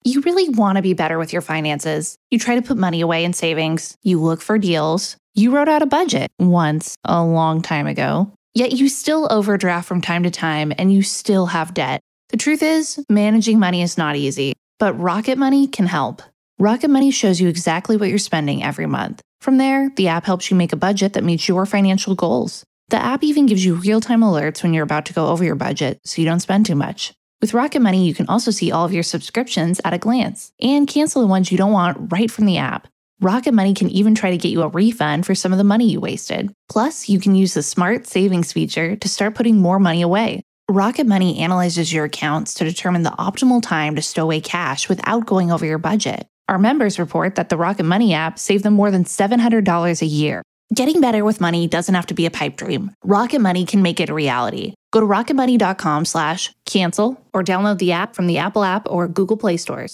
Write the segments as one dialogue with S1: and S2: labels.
S1: You really want to be better with your finances. You try to put money away in savings. You look for deals. You wrote out a budget once, a long time ago. Yet you still overdraft from time to time and you still have debt. The truth is, managing money is not easy, but Rocket Money can help. Rocket Money shows you exactly what you're spending every month. From there, the app helps you make a budget that meets your financial goals. The app even gives you real-time alerts when you're about to go over your budget so you don't spend too much. With Rocket Money, you can also see all of your subscriptions at a glance and cancel the ones you don't want right from the app. Rocket Money can even try to get you a refund for some of the money you wasted. Plus, you can use the Smart Savings feature to start putting more money away. Rocket Money analyzes your accounts to determine the optimal time to stow away cash without going over your budget. Our members report that the Rocket Money app saved them more than $700 a year. Getting better with money doesn't have to be a pipe dream. Rocket Money can make it a reality. Go to rocketmoney.com/cancel or download the app from the Apple App or Google Play stores.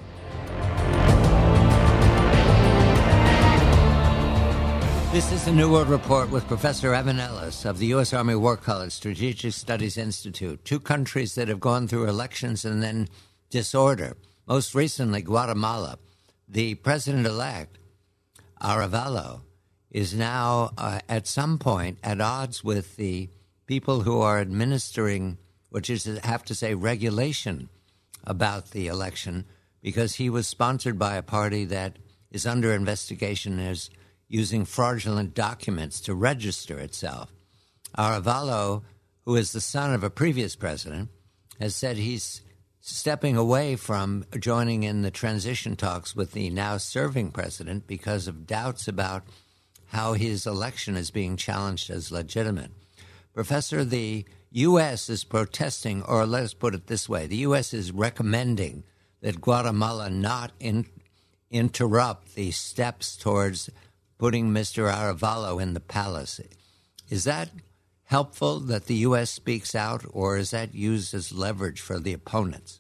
S2: This is the New World Report with Professor Evan Ellis of the U.S. Army War College Strategic Studies Institute. Two countries that have gone through elections and then disorder. Most recently, Guatemala. The president-elect, Arevalo, is now at some point at odds with the people who are administering, which is, I have to say, regulation about the election, because he was sponsored by a party that is under investigation as using fraudulent documents to register itself. Arevalo, who is the son of a previous president, has said he's stepping away from joining in the transition talks with the now serving president because of doubts about how his election is being challenged as legitimate. Professor, the U.S. is protesting, or let's put it this way, the U.S. is recommending that Guatemala not interrupt the steps towards putting Mr. Arevalo in the palace. Is that helpful that the U.S. speaks out, or is that used as leverage for the opponents?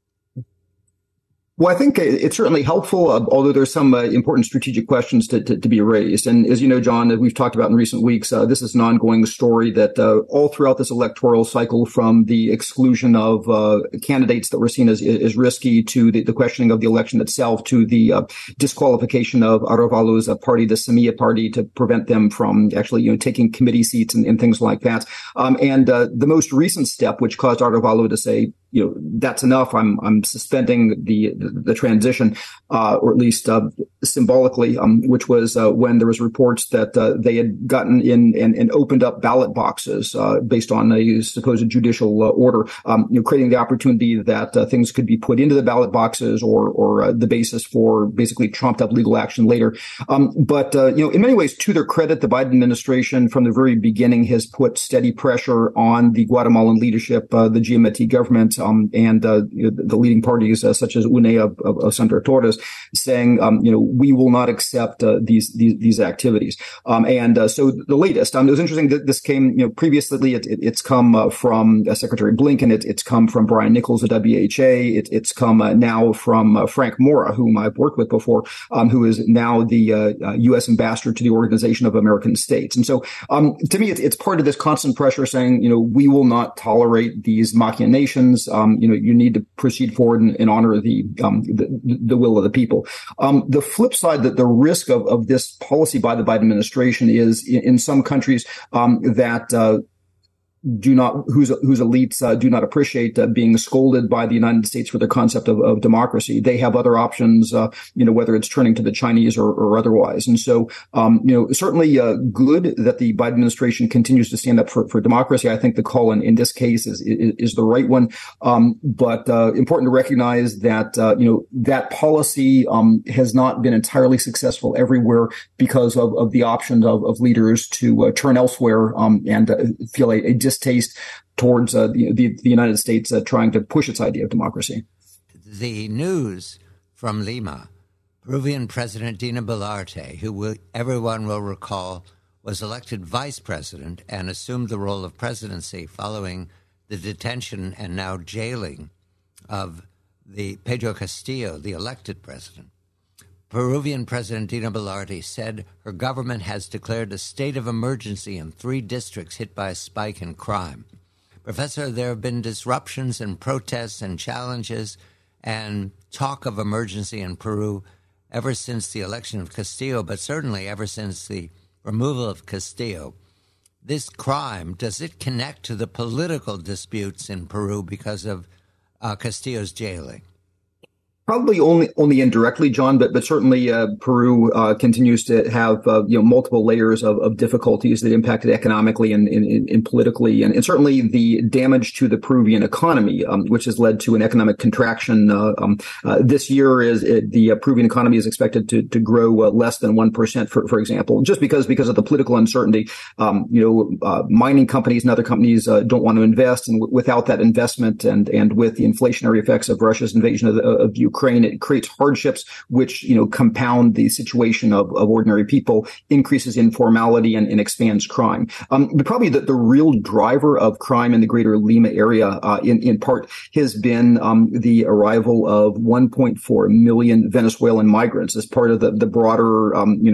S3: Well, I think it's certainly helpful, although there's some important strategic questions to be raised. And as you know, John, as we've talked about in recent weeks, this is an ongoing story that all throughout this electoral cycle, from the exclusion of candidates that were seen as risky to the questioning of the election itself, to the disqualification of Arevalo's party, the Semilla party, to prevent them from actually taking committee seats and things like that. And the most recent step, which caused Arevalo to say, that's enough. I'm suspending the transition, or at least symbolically, which was when there was reports that they had gotten in and opened up ballot boxes based on a supposed judicial order, creating the opportunity that things could be put into the ballot boxes or the basis for basically trumped up legal action later. But in many ways, to their credit, the Biden administration from the very beginning has put steady pressure on the Guatemalan leadership, the GMT government, and the leading parties such as UNE of Senator Torres, saying, we will not accept these activities. So the latest, it was interesting that this came, previously it's come from Secretary Blinken, it's come from Brian Nichols of WHA, it's come now from Frank Mora, whom I've worked with before, who is now the U.S. ambassador to the Organization of American States. And so to me, it's part of this constant pressure saying, we will not tolerate these machinations. You need to proceed forward and honor the will of the people. The flip side, that the risk of this policy by the Biden administration is in some countries that whose elites do not appreciate being scolded by the United States for the concept of democracy. They have other options, whether it's turning to the Chinese or otherwise. And so, certainly good that the Biden administration continues to stand up for democracy. I think the call in this case is the right one. But important to recognize that, that policy has not been entirely successful everywhere because of the options of leaders to turn elsewhere and feel a distaste towards the United States trying to push its idea of democracy.
S2: The news from Lima, Peruvian President Dina Boluarte, who everyone will recall was elected vice president and assumed the role of presidency following the detention and now jailing of the Pedro Castillo, the elected president. Peruvian President Dina Boluarte said her government has declared a state of emergency in 3 districts hit by a spike in crime. Professor, there have been disruptions and protests and challenges and talk of emergency in Peru ever since the election of Castillo, but certainly ever since the removal of Castillo. This crime, does it connect to the political disputes in Peru because of Castillo's jailing?
S3: Probably only indirectly, John, but certainly Peru continues to have multiple layers of difficulties that impacted economically and politically, and certainly the damage to the Peruvian economy, which has led to an economic contraction. This year, the Peruvian economy is expected to grow less than 1%, for example, just because of the political uncertainty. Mining companies and other companies don't want to invest, and without that investment and with the inflationary effects of Russia's invasion of Ukraine, it creates hardships which, compound the situation of ordinary people, increases informality and expands crime. But probably the real driver of crime in the greater Lima area, in part, has been the arrival of 1.4 million Venezuelan migrants as part of the broader,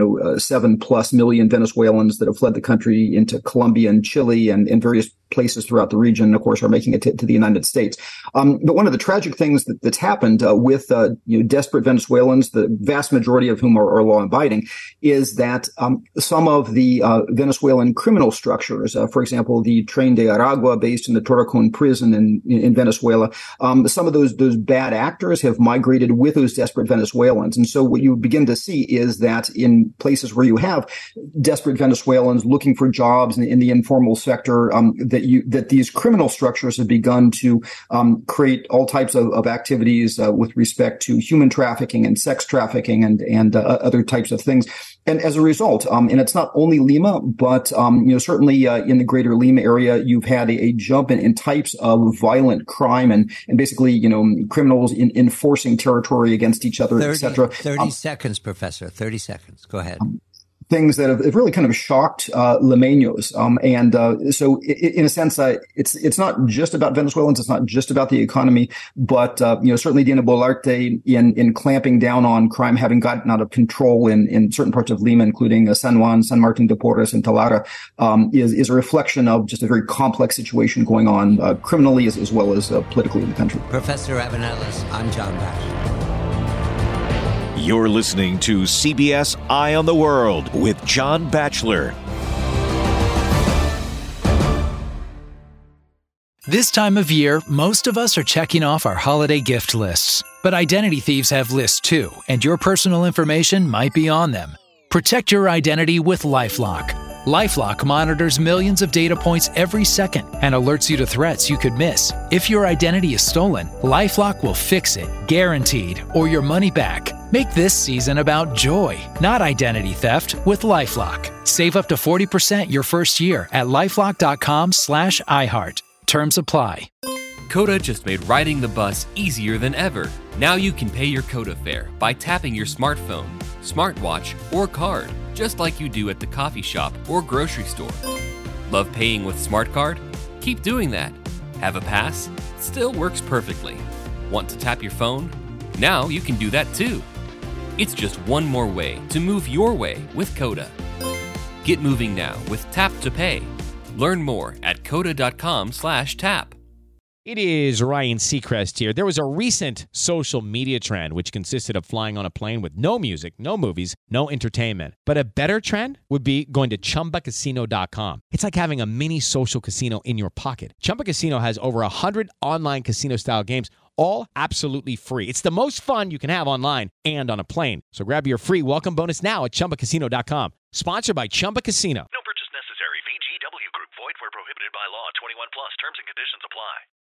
S3: 7+ million Venezuelans that have fled the country into Colombia and Chile and various places throughout the region, of course, are making it to the United States. But one of the tragic things that's happened with desperate Venezuelans, the vast majority of whom are law-abiding, is that some of the Venezuelan criminal structures, for example, the Tren de Aragua based in the Torrejon prison in Venezuela, some of those bad actors have migrated with those desperate Venezuelans. And so what you begin to see is that in places where you have desperate Venezuelans looking for jobs in the informal sector, that these criminal structures have begun to create all types of activities with respect to human trafficking and sex trafficking and other types of things. And as a result, and it's not only Lima, but certainly in the greater Lima area, you've had a jump in types of violent crime and basically criminals enforcing territory against each other, etc.
S2: 30 seconds, Professor. 30 seconds. Go ahead.
S3: Things that have really kind of shocked Limeños. So in a sense, it's not just about Venezuelans. It's not just about the economy, but, certainly Dina Boluarte in clamping down on crime, having gotten out of control in certain parts of Lima, including San Juan, San Martin de Porres, and Talara, is a reflection of just a very complex situation going on criminally as well as politically in the country.
S2: Professor Avenellas, I'm John Batchelor.
S4: You're listening to CBS Eye on the World with John Batchelor.
S5: This time of year, most of us are checking off our holiday gift lists. But identity thieves have lists too, and your personal information might be on them. Protect your identity with LifeLock. LifeLock monitors millions of data points every second and alerts you to threats you could miss. If your identity is stolen, LifeLock will fix it, guaranteed, or your money back. Make this season about joy, not identity theft, with LifeLock. Save up to 40% your first year at LifeLock.com/iHeart. Terms apply.
S6: Coda just made riding the bus easier than ever. Now you can pay your Coda fare by tapping your smartphone, smartwatch, or card, just like you do at the coffee shop or grocery store. Love paying with Smart Card? Keep doing that. Have a pass? Still works perfectly. Want to tap your phone? Now you can do that too. It's just one more way to move your way with Coda. Get moving now with Tap to Pay. Learn more at coda.com/tap.
S7: It is Ryan Seacrest here. There was a recent social media trend which consisted of flying on a plane with no music, no movies, no entertainment. But a better trend would be going to ChumbaCasino.com. It's like having a mini social casino in your pocket. Chumba Casino has over 100 online casino-style games, all absolutely free. It's the most fun you can have online and on a plane. So grab your free welcome bonus now at ChumbaCasino.com. Sponsored by Chumba Casino.
S8: No purchase necessary. VGW Group. Void where prohibited by law. 21+. Terms and conditions apply.